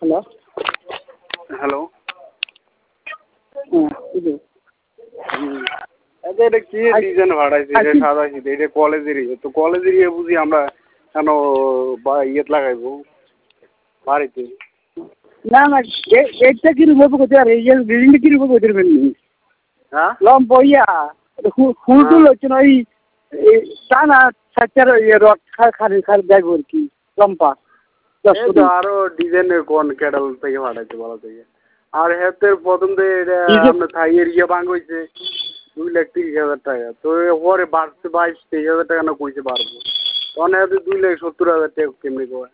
hello hello এটা কি design ভাড়াইছে এটা সাদাইছে এটা কলেজেরই তো কলেজেরই বুঝি আমরা কেন ইয়েত লাগাইবো বাড়িতে না না গেটটা কিরকম হবে কোথায় আর এই বিল্ডিংটা কিরকম করতে পারবেন হ্যাঁ লম্বা ইয়া ফুল টুল হচ্ছে না ওই টানা সাইডটার ইয়ে রড খালি দেখবো আর কি লম্বা আরো ডিজাইনের কোন ক্যাডাল থেকে ভাড়াইছে বলা থেকে আর হেতে প্রথম থেকে এটা আপনার থাইয়ের ইয়ে ভাঙ হয়েছে 2,30,000 টাকা তো পরে বাড়ছে 22-23,000 টাকা না কইছে বাড়বো তখন হেতে 2,70,000 টাকা কেমনি কয়